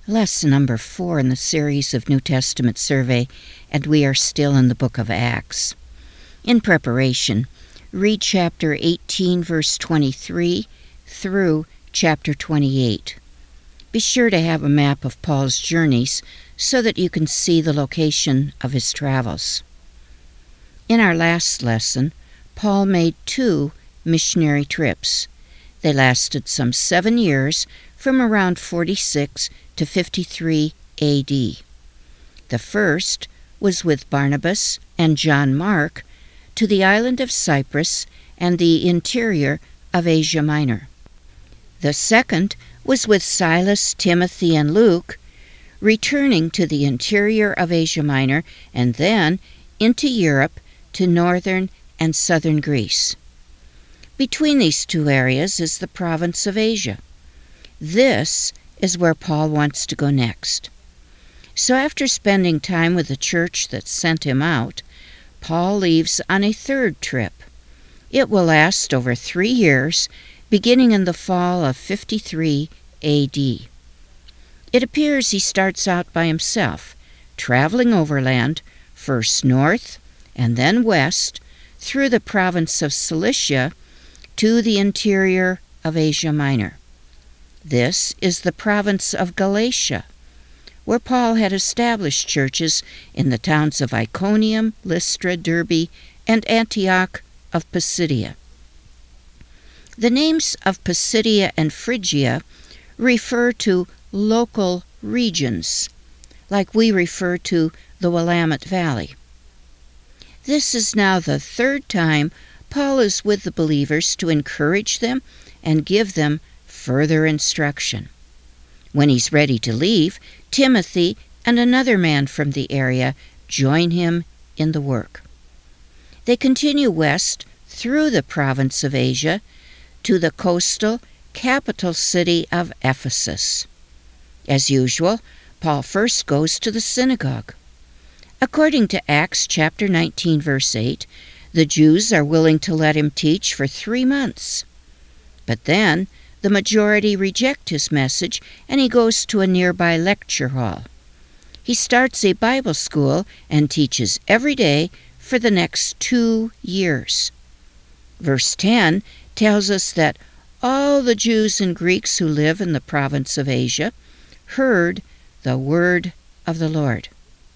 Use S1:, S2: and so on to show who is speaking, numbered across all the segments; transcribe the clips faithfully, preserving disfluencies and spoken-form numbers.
S1: Lesson number four in the series of New Testament survey, and we are still in the book of Acts. In preparation, read chapter eighteen, verse twenty-three through chapter twenty-eight. Be sure to have a map of Paul's journeys so that you can see the location of his travels. In our last lesson, Paul made two missionary trips. They lasted some seven years, from around forty-six to fifty-three A D. The first was with Barnabas and John Mark to the island of Cyprus and the interior of Asia Minor. The second was with Silas, Timothy, and Luke, returning to the interior of Asia Minor and then into Europe to northern and southern Greece. Between these two areas is the province of Asia. This is where Paul wants to go next. So after spending time with the church that sent him out, Paul leaves on a third trip. It will last over three years, beginning in the fall of fifty-three A D. It appears he starts out by himself, traveling overland, first north and then west, through the province of Cilicia to the interior of Asia Minor. This is the province of Galatia, where Paul had established churches in the towns of Iconium, Lystra, Derbe, and Antioch of Pisidia. The names of Pisidia and Phrygia refer to local regions, like we refer to the Willamette Valley. This is now the third time Paul is with the believers to encourage them and give them further instruction. When he's ready to leave, Timothy and another man from the area join him in the work. They continue west through the province of Asia to the coastal capital city of Ephesus. As usual, Paul first goes to the synagogue. According to Acts chapter nineteen, verse eight, the Jews are willing to let him teach for three months. But then the majority reject his message, and he goes to a nearby lecture hall. He starts a Bible school and teaches every day for the next two years. Verse ten tells us that all the Jews and Greeks who live in the province of Asia heard the word of the Lord.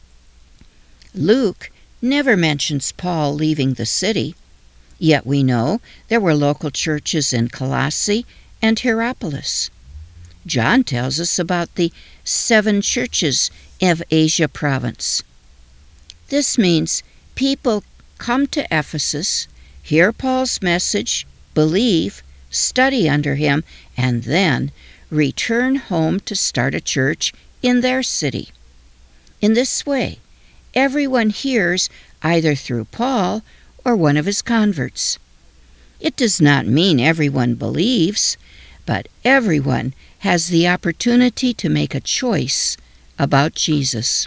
S1: Luke never mentions Paul leaving the city, yet we know there were local churches in Colossae and Hierapolis. John tells us about the seven churches of Asia province. This means people come to Ephesus, hear Paul's message, believe, study under him, and then return home to start a church in their city. In this way, everyone hears either through Paul or one of his converts. It does not mean everyone believes, but everyone has the opportunity to make a choice about Jesus.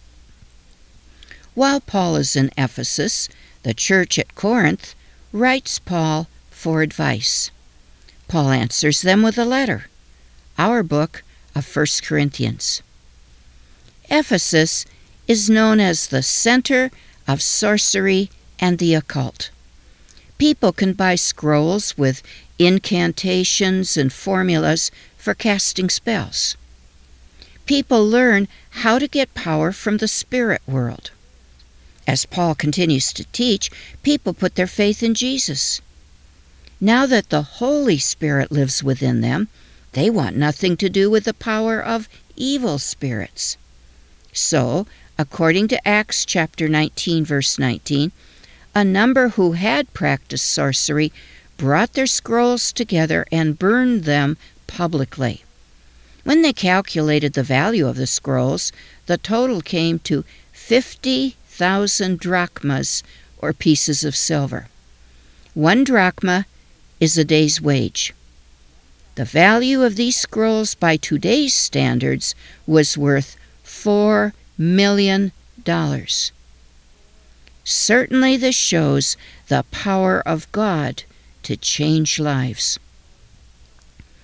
S1: While Paul is in Ephesus, the church at Corinth writes Paul for advice. Paul answers them with a letter, our book of First Corinthians. Ephesus is known as the center of sorcery and the occult. People can buy scrolls with incantations and formulas for casting spells. People learn how to get power from the spirit world. As Paul continues to teach, people put their faith in Jesus. Now that the Holy Spirit lives within them, they want nothing to do with the power of evil spirits. So, according to Acts chapter nineteen, verse nineteen, a number who had practiced sorcery brought their scrolls together and burned them publicly. When they calculated the value of the scrolls, the total came to fifty thousand drachmas, or pieces of silver. One drachma is a day's wage. The value of these scrolls by today's standards was worth four million dollars. Certainly this shows the power of God to change lives.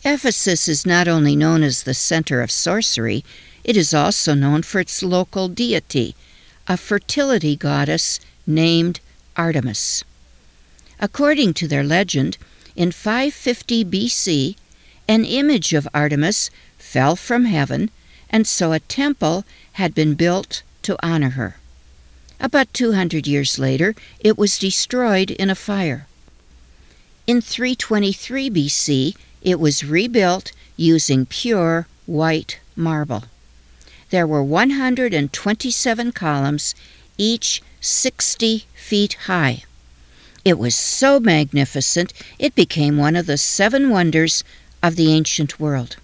S1: Ephesus is not only known as the center of sorcery, it is also known for its local deity, a fertility goddess named Artemis. According to their legend, in five fifty B C, an image of Artemis fell from heaven, and so a temple had been built to honor her. About two hundred years later, it was destroyed in a fire. In three twenty-three B C, it was rebuilt using pure white marble. There were one hundred twenty-seven columns, each sixty feet high. It was so magnificent, it became one of the seven wonders of the ancient world.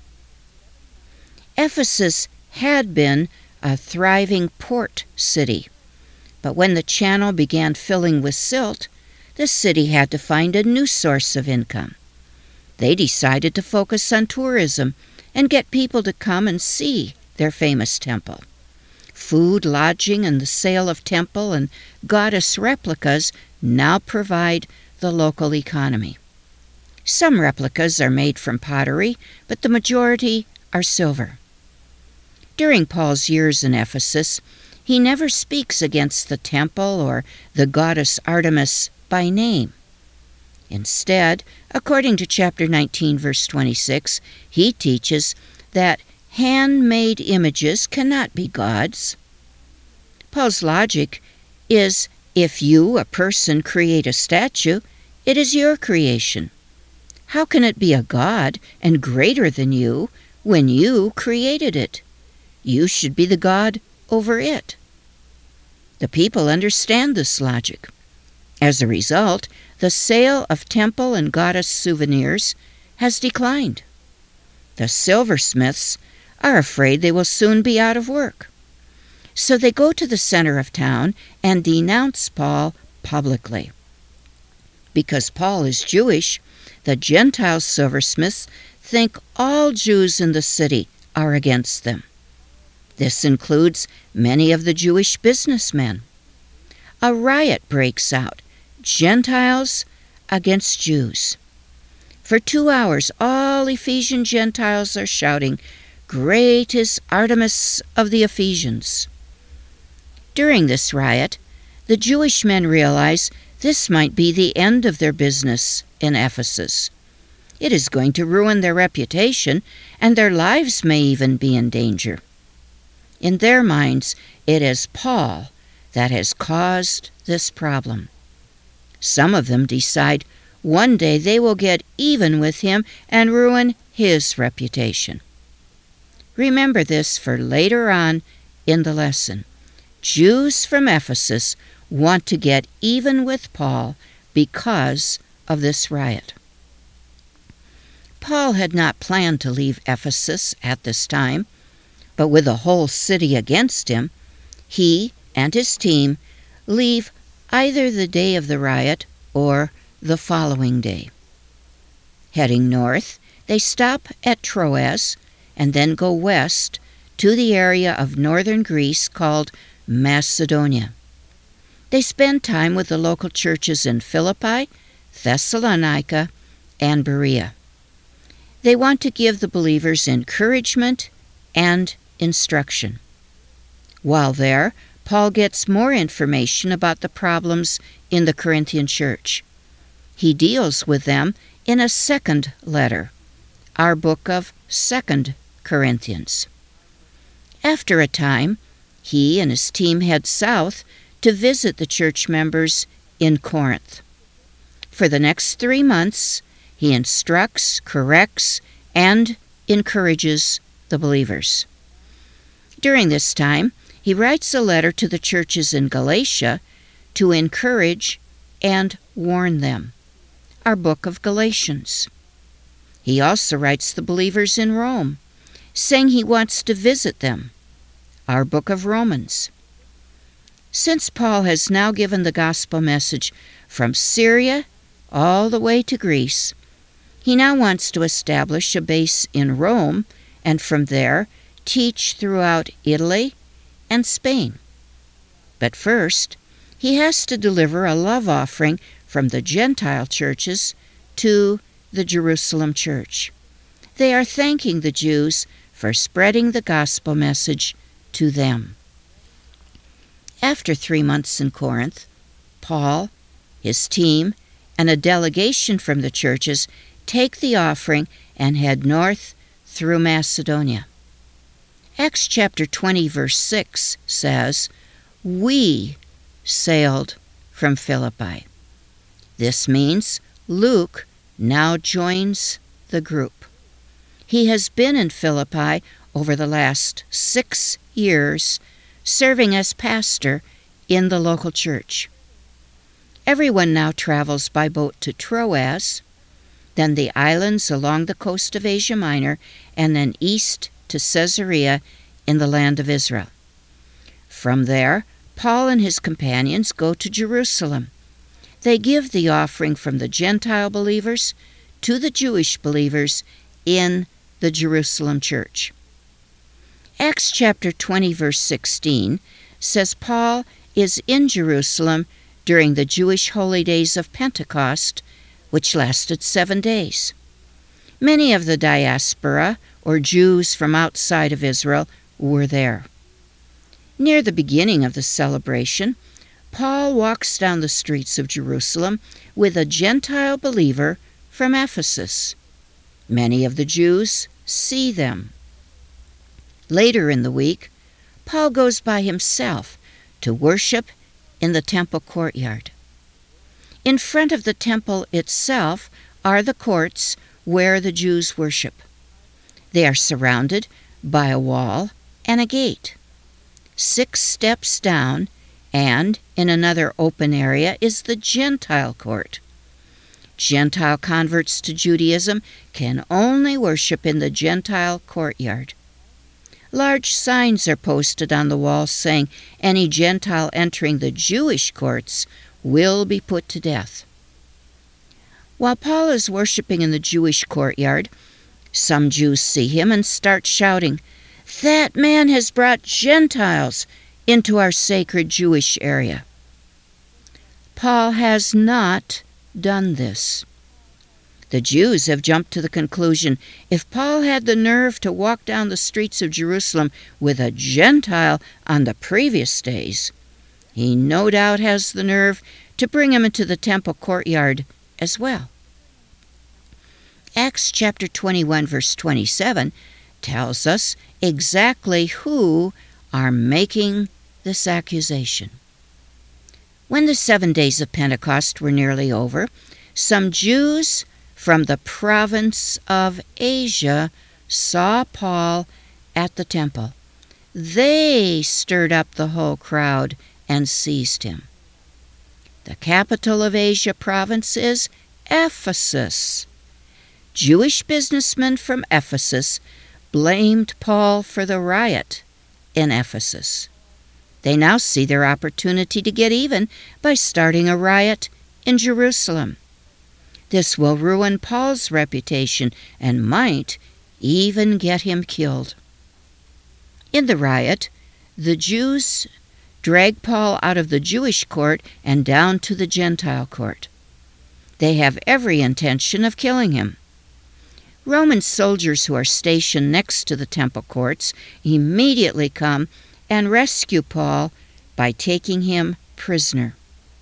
S1: Ephesus had been a thriving port city, but when the channel began filling with silt, the city had to find a new source of income. They decided to focus on tourism and get people to come and see their famous temple. Food, lodging, and the sale of temple and goddess replicas now provide the local economy. Some replicas are made from pottery, but the majority are silver. During Paul's years in Ephesus, he never speaks against the temple or the goddess Artemis by name. Instead, according to chapter nineteen, verse twenty-six, he teaches that handmade images cannot be gods. Paul's logic is, if you, a person, create a statue, it is your creation. How can it be a god and greater than you when you created it? You should be the god over it. The people understand this logic. As a result, the sale of temple and goddess souvenirs has declined. The silversmiths are afraid they will soon be out of work. So they go to the center of town and denounce Paul publicly. Because Paul is Jewish, the Gentile silversmiths think all Jews in the city are against them. This includes many of the Jewish businessmen. A riot breaks out, Gentiles against Jews. For two hours, all Ephesian Gentiles are shouting, "Great is Artemis of the Ephesians." During this riot, the Jewish men realize this might be the end of their business in Ephesus. It is going to ruin their reputation, and their lives may even be in danger. In their minds, it is Paul that has caused this problem. Some of them decide one day they will get even with him and ruin his reputation. Remember this for later on in the lesson. Jews from Ephesus want to get even with Paul because of this riot. Paul had not planned to leave Ephesus at this time, but with the whole city against him, he and his team leave either the day of the riot or the following day. Heading north, they stop at Troas and then go west to the area of northern Greece called Macedonia. They spend time with the local churches in Philippi, Thessalonica, and Berea. They want to give the believers encouragement and instruction. While there, Paul gets more information about the problems in the Corinthian church. He deals with them in a second letter, our book of Second Corinthians. After a time, he and his team head south to visit the church members in Corinth. For the next three months, he instructs, corrects, and encourages the believers. During this time, he writes a letter to the churches in Galatia to encourage and warn them, our book of Galatians. He also writes the believers in Rome, saying he wants to visit them, our book of Romans. Since Paul has now given the gospel message from Syria all the way to Greece, he now wants to establish a base in Rome and from there teach throughout Italy and Spain. But first, he has to deliver a love offering from the Gentile churches to the Jerusalem church. They are thanking the Jews for spreading the gospel message to them. After three months in Corinth, Paul, his team, and a delegation from the churches take the offering and head north through Macedonia. Acts chapter twenty, verse six says, "We sailed from Philippi." This means Luke now joins the group. He has been in Philippi over the last six years, serving as pastor in the local church. Everyone now travels by boat to Troas, then the islands along the coast of Asia Minor, and then east to Caesarea in the land of Israel. From there, Paul and his companions go to Jerusalem. They give the offering from the Gentile believers to the Jewish believers in the Jerusalem church. Acts chapter twenty, verse sixteen says Paul is in Jerusalem during the Jewish holy days of Pentecost, which lasted seven days. Many of the diaspora, or Jews from outside of Israel, were there. Near the beginning of the celebration, Paul walks down the streets of Jerusalem with a Gentile believer from Ephesus. Many of the Jews see them. Later in the week, Paul goes by himself to worship in the temple courtyard. In front of the temple itself are the courts where the Jews worship. They are surrounded by a wall and a gate. Six steps down, and in another open area, is the Gentile court. Gentile converts to Judaism can only worship in the Gentile courtyard. Large signs are posted on the wall saying any Gentile entering the Jewish courts will be put to death. While Paul is worshiping in the Jewish courtyard, some Jews see him and start shouting, "That man has brought Gentiles into our sacred Jewish area." Paul has not done this. The Jews have jumped to the conclusion, if Paul had the nerve to walk down the streets of Jerusalem with a Gentile on the previous days, he no doubt has the nerve to bring him into the temple courtyard as well. Acts chapter twenty-one, verse twenty-seven tells us exactly who are making this accusation. When the seven days of Pentecost were nearly over, some Jews from the province of Asia saw Paul at the temple. They stirred up the whole crowd and seized him. The capital of Asia province is Ephesus. Jewish businessmen from Ephesus blamed Paul for the riot in Ephesus. They now see their opportunity to get even by starting a riot in Jerusalem. This will ruin Paul's reputation and might even get him killed. In the riot, the Jews drag Paul out of the Jewish court and down to the Gentile court. They have every intention of killing him. Roman soldiers who are stationed next to the temple courts immediately come and rescue Paul by taking him prisoner.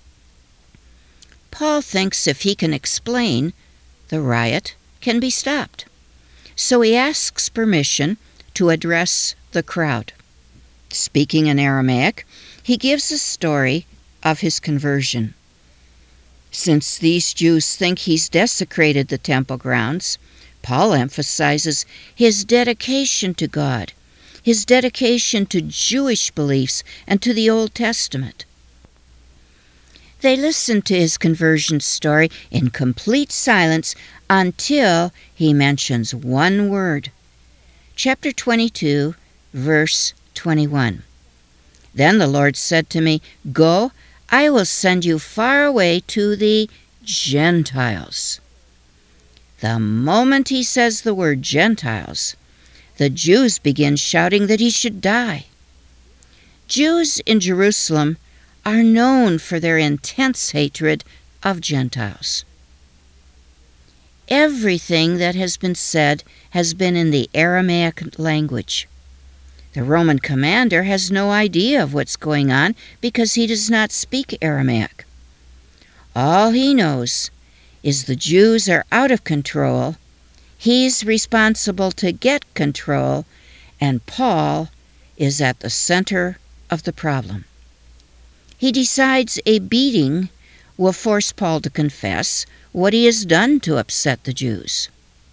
S1: Paul thinks if he can explain, the riot can be stopped. So he asks permission to address the crowd. Speaking in Aramaic, he gives a story of his conversion. Since these Jews think he's desecrated the temple grounds, Paul emphasizes his dedication to God, his dedication to Jewish beliefs and to the Old Testament. They listen to his conversion story in complete silence until he mentions one word. Chapter twenty-two, verse twenty-one. Then the Lord said to me, "Go, I will send you far away to the Gentiles." The moment he says the word Gentiles, the Jews begin shouting that he should die. Jews in Jerusalem are known for their intense hatred of Gentiles. Everything that has been said has been in the Aramaic language. The Roman commander has no idea of what's going on because he does not speak Aramaic. All he knows is the Jews are out of control, he's responsible to get control, and Paul is at the center of the problem. He decides a beating will force Paul to confess what he has done to upset the Jews.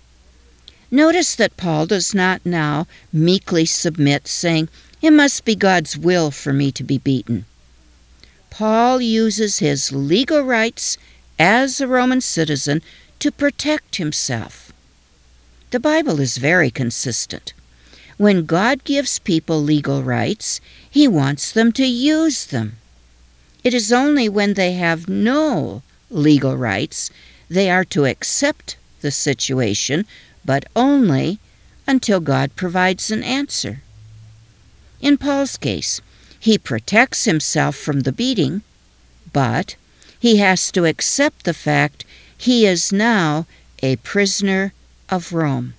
S1: Notice that Paul does not now meekly submit, saying, "It must be God's will for me to be beaten." Paul uses his legal rights as a Roman citizen to protect himself. The Bible is very consistent. When God gives people legal rights, he wants them to use them. It is only when they have no legal rights they are to accept the situation, but only until God provides an answer. In Paul's case, he protects himself from the beating, but he has to accept the fact he is now a prisoner of Rome.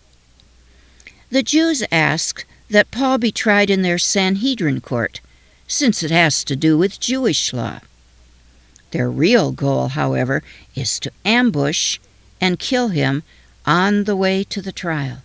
S1: The Jews ask that Paul be tried in their Sanhedrin court, since it has to do with Jewish law. Their real goal, however, is to ambush and kill him on the way to the trial.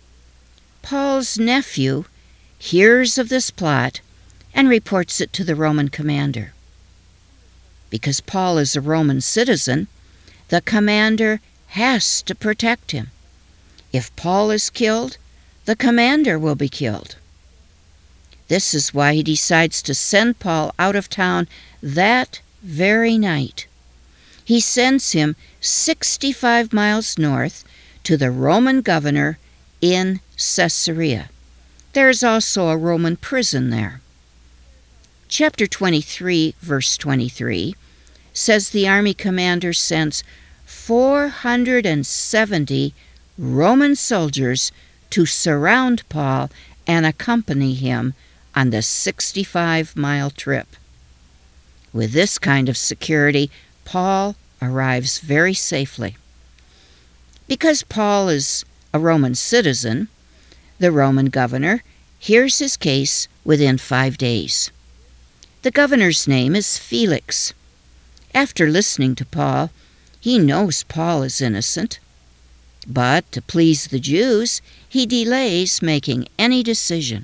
S1: Paul's nephew hears of this plot and reports it to the Roman commander. Because Paul is a Roman citizen, the commander has to protect him. If Paul is killed, the commander will be killed. This is why he decides to send Paul out of town that very night. He sends him sixty-five miles north to the Roman governor in Caesarea. There is also a Roman prison there. Chapter twenty-three, verse twenty-three, says the army commander sends four hundred seventy Roman soldiers to surround Paul and accompany him on the sixty-five mile trip. With this kind of security, Paul arrives very safely. Because Paul is a Roman citizen, the Roman governor hears his case within five days. The governor's name is Felix. After listening to Paul, he knows Paul is innocent. But to please the Jews, he delays making any decision.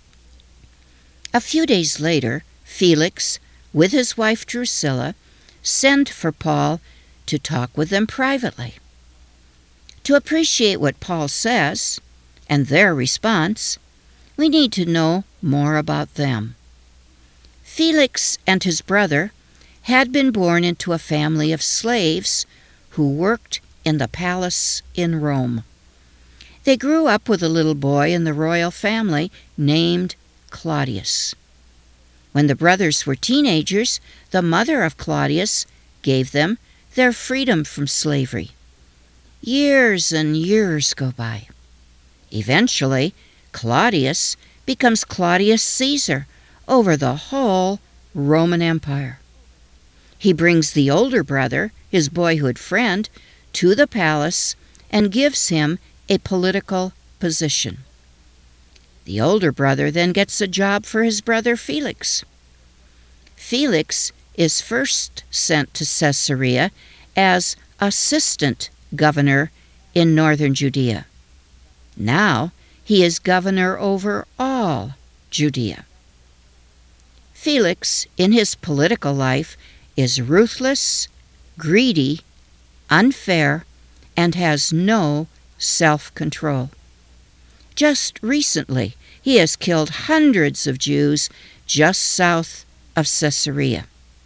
S1: A few days later, Felix, with his wife Drusilla, sent for Paul to talk with them privately. To appreciate what Paul says and their response, we need to know more about them. Felix and his brother had been born into a family of slaves who worked in the palace in Rome. They grew up with a little boy in the royal family named Claudius. When the brothers were teenagers, the mother of Claudius gave them their freedom from slavery. Years and years go by. Eventually, Claudius becomes Claudius Caesar over the whole Roman Empire. He brings the older brother, his boyhood friend, to the palace and gives him a political position. The older brother then gets a job for his brother Felix. Felix is first sent to Caesarea as assistant governor in northern Judea. Now he is governor over all Judea. Felix, in his political life, is ruthless, greedy, unfair, and has no self-control. Just recently, he has killed hundreds of Jews just south of Caesarea.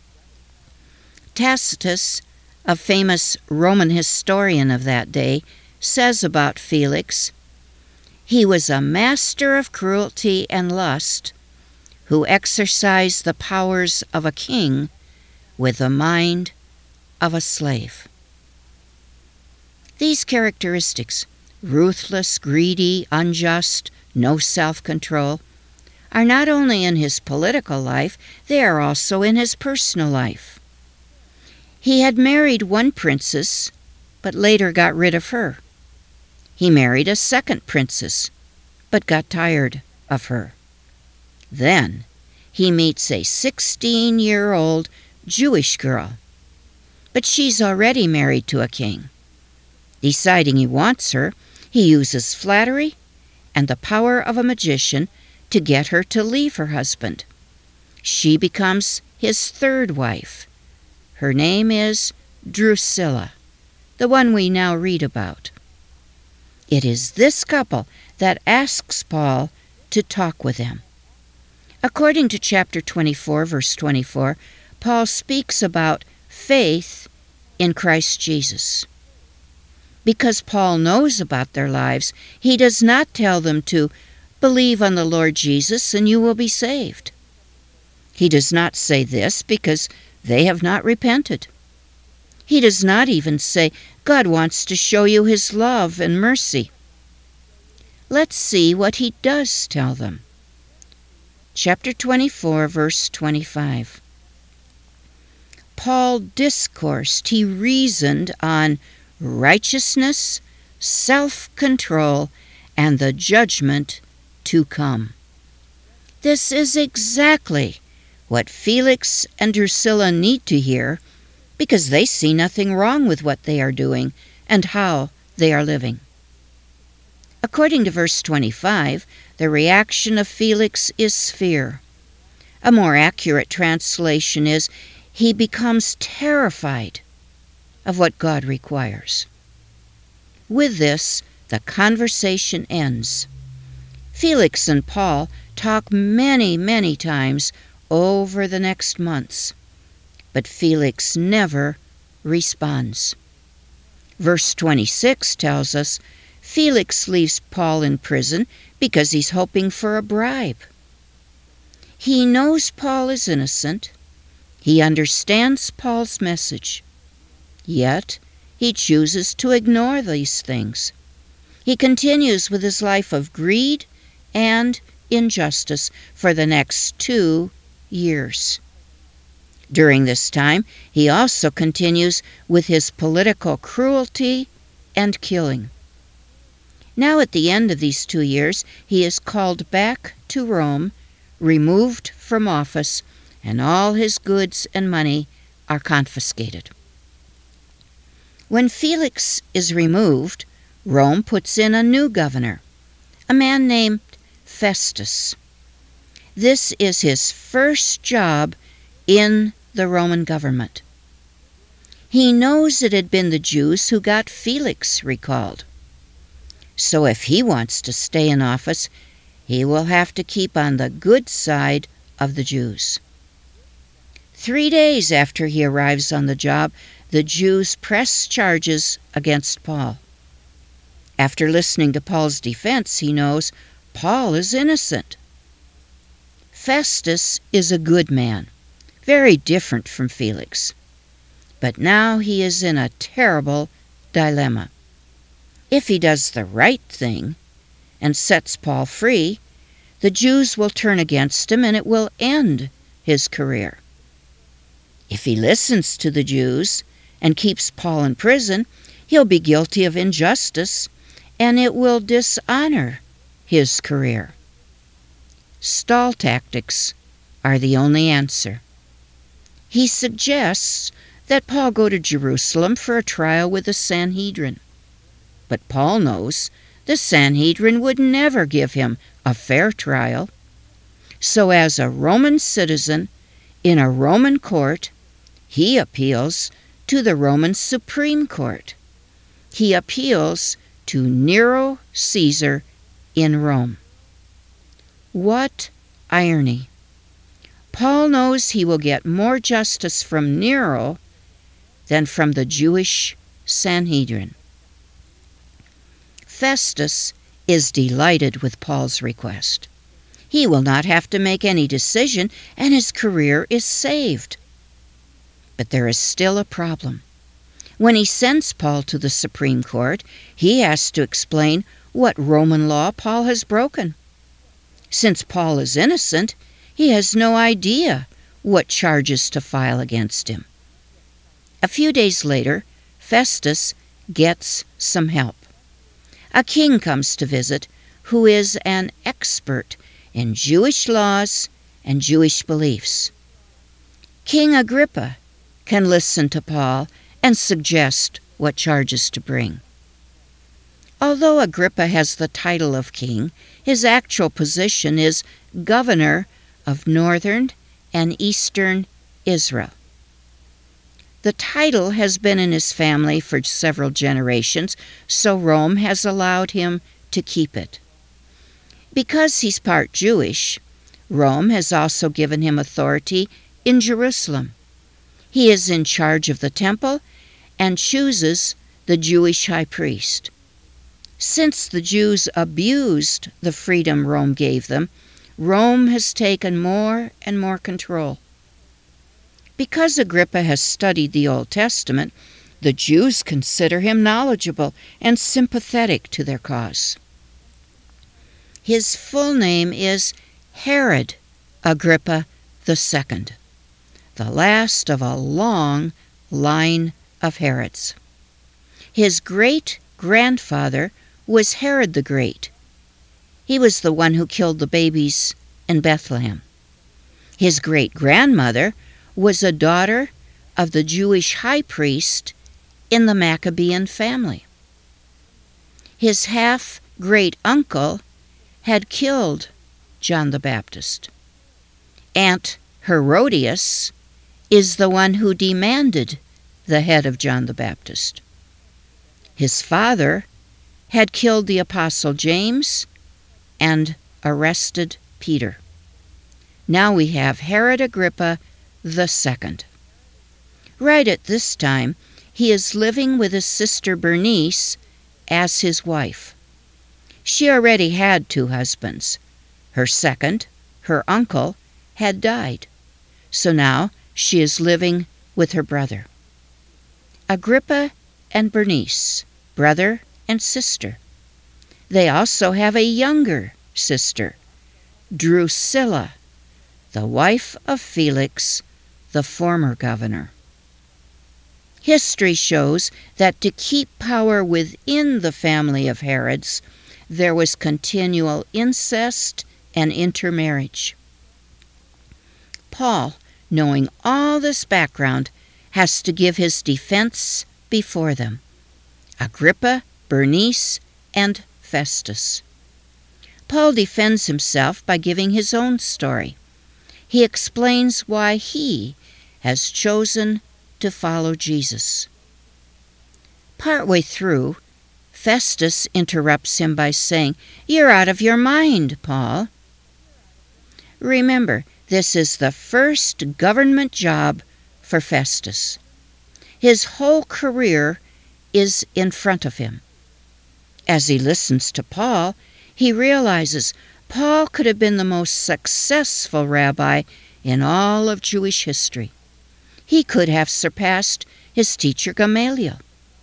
S1: Tacitus, a famous Roman historian of that day, says about Felix, "He was a master of cruelty and lust, who exercised the powers of a king with the mind of a slave." These characteristics, ruthless, greedy, unjust, no self-control, are not only in his political life, they are also in his personal life. He had married one princess, but later got rid of her. He married a second princess, but got tired of her. Then he meets a sixteen-year-old Jewish girl, but she's already married to a king. Deciding he wants her, he uses flattery and the power of a magician to get her to leave her husband. She becomes his third wife. Her name is Drusilla, the one we now read about. It is this couple that asks Paul to talk with them. According to chapter twenty-four, verse twenty-four, Paul speaks about faith in Christ Jesus. Because Paul knows about their lives, he does not tell them to believe on the Lord Jesus and you will be saved. He does not say this because they have not repented. He does not even say God wants to show you his love and mercy. Let's see what he does tell them. Chapter twenty-four, verse twenty-five. Paul discoursed, he reasoned on righteousness, self-control, and the judgment to come. This is exactly what Felix and Drusilla need to hear, because they see nothing wrong with what they are doing and how they are living. According to verse twenty-five, the reaction of Felix is fear. A more accurate translation is, he becomes terrified of what God requires. With this, the conversation ends. Felix and Paul talk many, many times over the next months, but Felix never responds. Verse twenty-six tells us Felix leaves Paul in prison because he's hoping for a bribe. He knows Paul is innocent. He understands Paul's message. Yet he chooses to ignore these things. He continues with his life of greed and injustice for the next two years. During this time, he also continues with his political cruelty and killing. Now at the end of these two years, he is called back to Rome, removed from office, and all his goods and money are confiscated. When Felix is removed, Rome puts in a new governor, a man named Festus. This is his first job in the Roman government. He knows it had been the Jews who got Felix recalled. So if he wants to stay in office, he will have to keep on the good side of the Jews. Three days after he arrives on the job, the Jews press charges against Paul. After listening to Paul's defense, he knows Paul is innocent. Festus is a good man, very different from Felix. But now he is in a terrible dilemma. If he does the right thing and sets Paul free, the Jews will turn against him and it will end his career. If he listens to the Jews and keeps Paul in prison, he'll be guilty of injustice and it will dishonor his career. Stall tactics are the only answer. He suggests that Paul go to Jerusalem for a trial with the Sanhedrin. But Paul knows the Sanhedrin would never give him a fair trial. So as a Roman citizen in a Roman court, he appeals to the Roman Supreme Court. He appeals to Nero Caesar in Rome. What irony! Paul knows he will get more justice from Nero than from the Jewish Sanhedrin. Festus is delighted with Paul's request. He will not have to make any decision, and his career is saved. But there is still a problem. When he sends Paul to the Supreme Court, he has to explain what Roman law Paul has broken. Since Paul is innocent, he has no idea what charges to file against him. A few days later, Festus gets some help. A king comes to visit who is an expert in Jewish laws and Jewish beliefs. King Agrippa can listen to Paul and suggest what charges to bring. Although Agrippa has the title of king, his actual position is governor of northern and eastern Israel. The title has been in his family for several generations, so Rome has allowed him to keep it. Because he's part Jewish, Rome has also given him authority in Jerusalem. He is in charge of the temple and chooses the Jewish high priest. Since the Jews abused the freedom Rome gave them, Rome has taken more and more control. Because Agrippa has studied the Old Testament, the Jews consider him knowledgeable and sympathetic to their cause. His full name is Herod Agrippa the Second, the last of a long line of Herods. His great-grandfather was Herod the Great. He was the one who killed the babies in Bethlehem. His great-grandmother was a daughter of the Jewish high priest in the Maccabean family. His half-great-uncle had killed John the Baptist. Aunt Herodias is the one who demanded the head of John the Baptist. His father had killed the Apostle James and arrested Peter. Now we have Herod Agrippa the Second. Right at this time, he is living with his sister Bernice as his wife. She already had two husbands. Her second, her uncle, had died, so now she is living with her brother. Agrippa and Bernice, brother and sister. They also have a younger sister, Drusilla, the wife of Felix, the former governor. History shows that to keep power within the family of Herods, there was continual incest and intermarriage. Paul, knowing all this background, has to give his defense before them: Agrippa, Bernice, and Festus. Paul defends himself by giving his own story. He explains why he has chosen to follow Jesus. Partway through, Festus interrupts him by saying, "You're out of your mind, Paul." Remember, this is the first government job for Festus. His whole career is in front of him. As he listens to Paul, he realizes Paul could have been the most successful rabbi in all of Jewish history. He could have surpassed his teacher Gamaliel.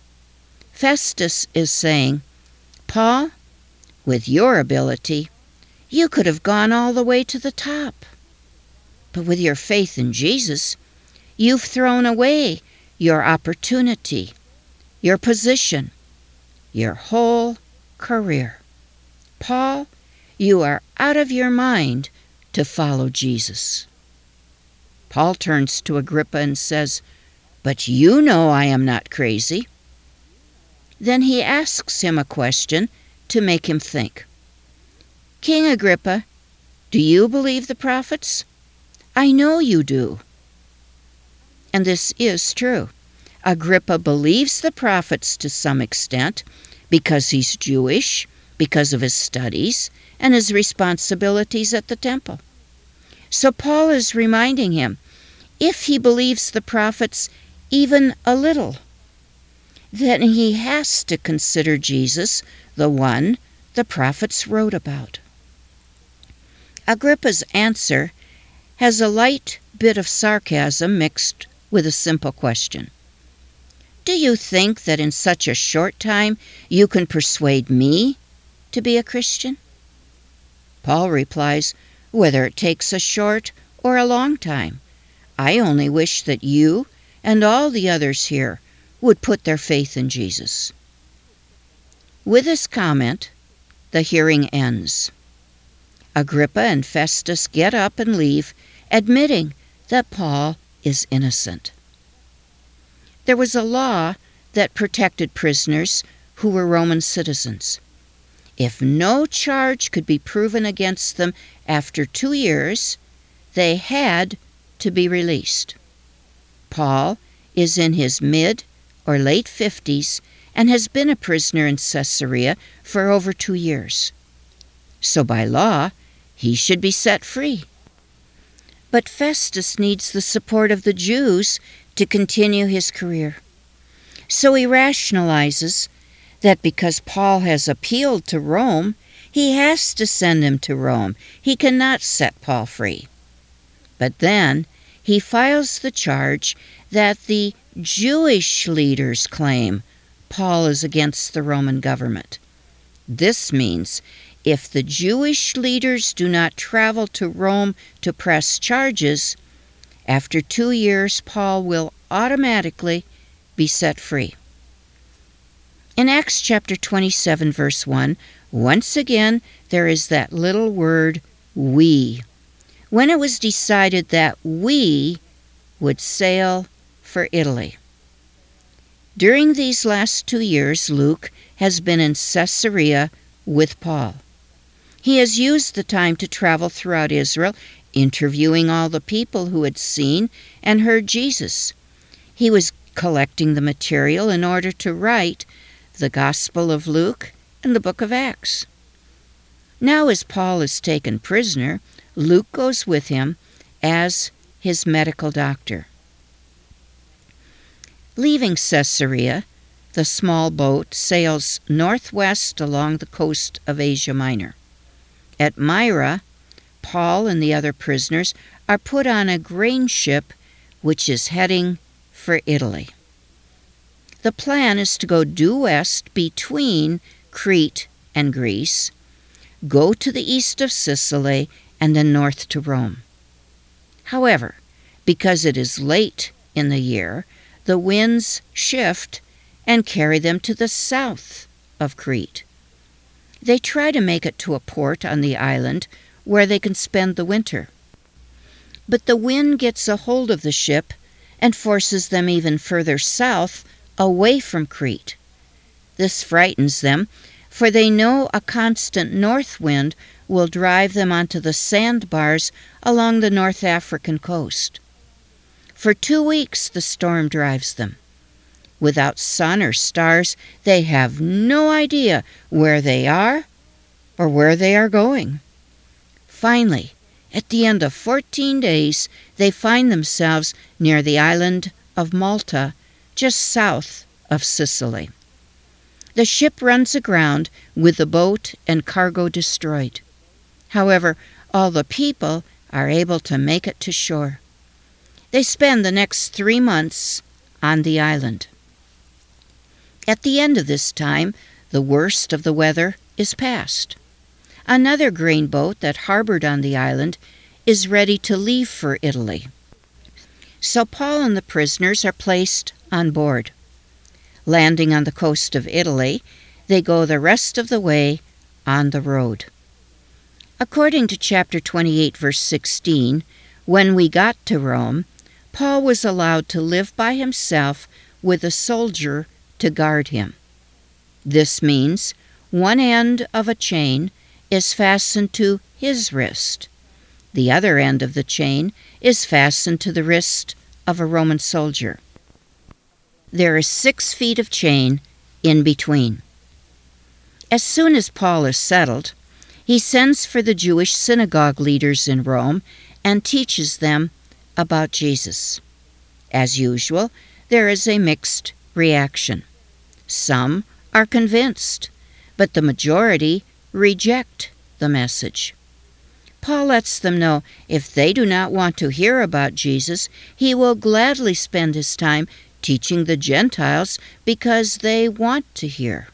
S1: Festus is saying, "Paul, with your ability, you could have gone all the way to the top. But with your faith in Jesus, you've thrown away your opportunity, your position, your whole career. Paul, you are out of your mind to follow Jesus." Paul turns to Agrippa and says, "But you know I am not crazy." Then he asks him a question to make him think. "King Agrippa, do you believe the prophets? I know you do." And this is true. Agrippa believes the prophets to some extent because he's Jewish, because of his studies, and his responsibilities at the temple. So Paul is reminding him, if he believes the prophets even a little, then he has to consider Jesus the one the prophets wrote about. Agrippa's answer has a light bit of sarcasm mixed with a simple question. "Do you think that in such a short time you can persuade me to be a Christian?" Paul replies, "Whether it takes a short or a long time, I only wish that you and all the others here would put their faith in Jesus. With this comment, the hearing ends. Agrippa and Festus get up and leave, admitting that Paul is innocent. There was a law that protected prisoners who were Roman citizens. If no charge could be proven against them after two years, they had to be released. Paul is in his mid or late fifties and has been a prisoner in Caesarea for over two years. So by law, he should be set free. But Festus needs the support of the Jews to continue his career. So he rationalizes that because Paul has appealed to Rome, he has to send him to Rome. He cannot set Paul free. But then he files the charge that the Jewish leaders claim Paul is against the Roman government. This means if the Jewish leaders do not travel to Rome to press charges, after two years Paul will automatically be set free. In Acts chapter twenty-seven, verse one, once again there is that little word, we. When it was decided that we would sail for Italy. During these last two years, Luke has been in Caesarea with Paul. He has used the time to travel throughout Israel, interviewing all the people who had seen and heard Jesus. He was collecting the material in order to write the Gospel of Luke and the book of Acts. Now, as Paul is taken prisoner, Luke goes with him as his medical doctor. Leaving Caesarea, the small boat sails northwest along the coast of Asia Minor. At Myra, Paul and the other prisoners are put on a grain ship which is heading for Italy. The plan is to go due west between Crete and Greece, go to the east of Sicily, and then north to Rome. However, because it is late in the year, the winds shift and carry them to the south of Crete. They try to make it to a port on the island where they can spend the winter. But the wind gets a hold of the ship and forces them even further south, away from Crete. This frightens them, for they know a constant north wind will drive them onto the sandbars along the North African coast. For two weeks the storm drives them. Without sun or stars, they have no idea where they are or where they are going. Finally, at the end of fourteen days, they find themselves near the island of Malta, just south of Sicily. The ship runs aground with the boat and cargo destroyed. However, all the people are able to make it to shore. They spend the next three months on the island. At the end of this time, the worst of the weather is past. Another grain boat that harbored on the island is ready to leave for Italy. So Paul and the prisoners are placed on board. Landing on the coast of Italy, they go the rest of the way on the road. According to chapter twenty-eight, verse sixteen, when we got to Rome, Paul was allowed to live by himself with a soldier to guard him. This means one end of a chain is fastened to his wrist. The other end of the chain is fastened to the wrist of a Roman soldier. There is six feet of chain in between. As soon as Paul is settled, he sends for the Jewish synagogue leaders in Rome and teaches them about Jesus. As usual, there is a mixed reaction. Some are convinced, but the majority reject the message. Paul lets them know if they do not want to hear about Jesus, he will gladly spend his time teaching the Gentiles because they want to hear.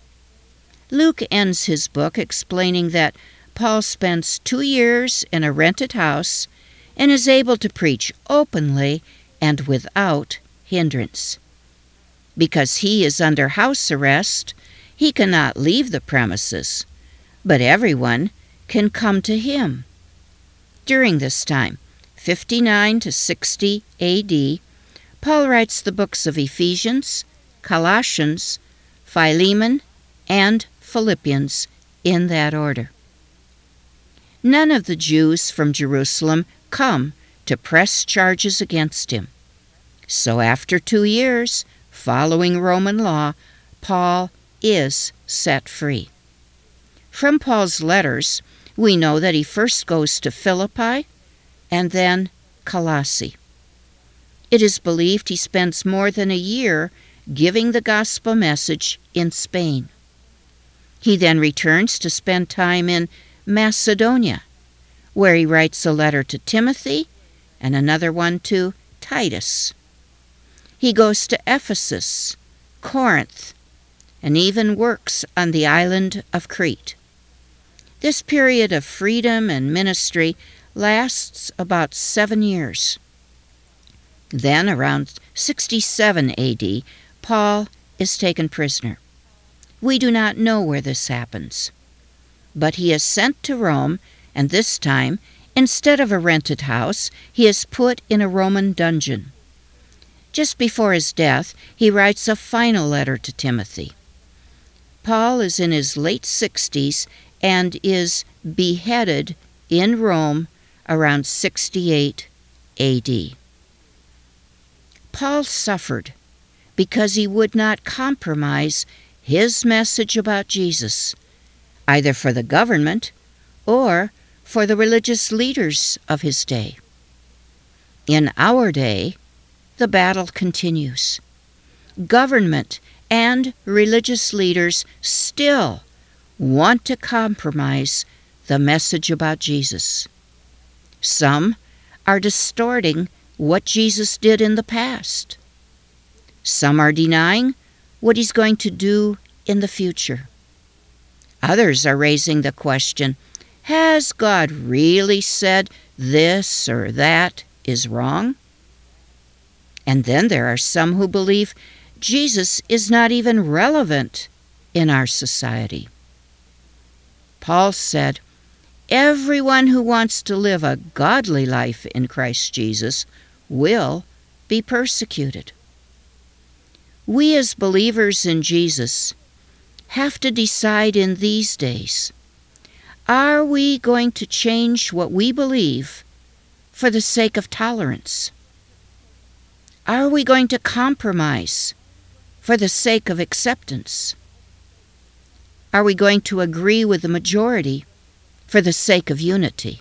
S1: Luke ends his book explaining that Paul spends two years in a rented house and is able to preach openly and without hindrance. Because he is under house arrest, he cannot leave the premises, but everyone can come to him. During this time, fifty-nine to sixty A D, Paul writes the books of Ephesians, Colossians, Philemon, and Philippians in that order. None of the Jews from Jerusalem come to press charges against him. So after two years, following Roman law, Paul is set free. From Paul's letters, we know that he first goes to Philippi and then Colossae. It is believed he spends more than a year giving the gospel message in Spain. He then returns to spend time in Macedonia, where he writes a letter to Timothy and another one to Titus. He goes to Ephesus, Corinth, and even works on the island of Crete. This period of freedom and ministry lasts about seven years. Then, around sixty-seven A D, Paul is taken prisoner. We do not know where this happens. But he is sent to Rome, and this time, instead of a rented house, he is put in a Roman dungeon. Just before his death, he writes a final letter to Timothy. Paul is in his late sixties and is beheaded in Rome around sixty-eight A D. Paul suffered because he would not compromise his message about Jesus, either for the government or for the religious leaders of his day. In our day, the battle continues. Government and religious leaders still want to compromise the message about Jesus. Some are distorting what Jesus did in the past. Some are denying what he's going to do in the future. Others are raising the question, has God really said this or that is wrong? And then there are some who believe Jesus is not even relevant in our society. Paul said, everyone who wants to live a godly life in Christ Jesus will be persecuted. We as believers in Jesus have to decide in these days, are we going to change what we believe for the sake of tolerance? Are we going to compromise for the sake of acceptance? Are we going to agree with the majority for the sake of unity?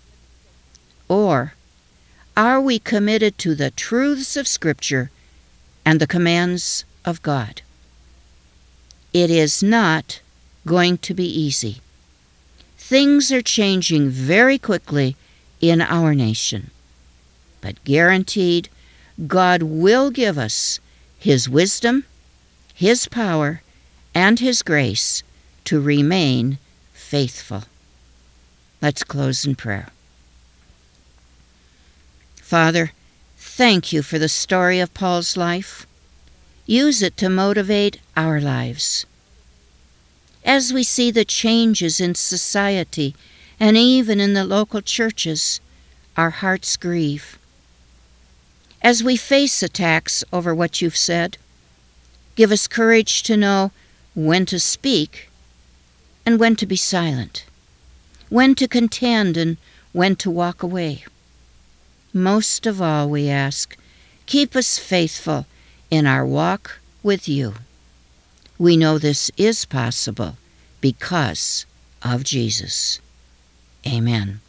S1: Or are we committed to the truths of Scripture and the commands of God? It is not going to be easy. Things are changing very quickly in our nation, but guaranteed, God will give us His wisdom, His power, and His grace to remain faithful. Let's close in prayer. Father, thank you for the story of Paul's life. Use it to motivate our lives. As we see the changes in society and even in the local churches, our hearts grieve. As we face attacks over what you've said, give us courage to know when to speak and when to be silent, when to contend and when to walk away. Most of all, we ask, keep us faithful in our walk with you. We know this is possible because of Jesus. Amen.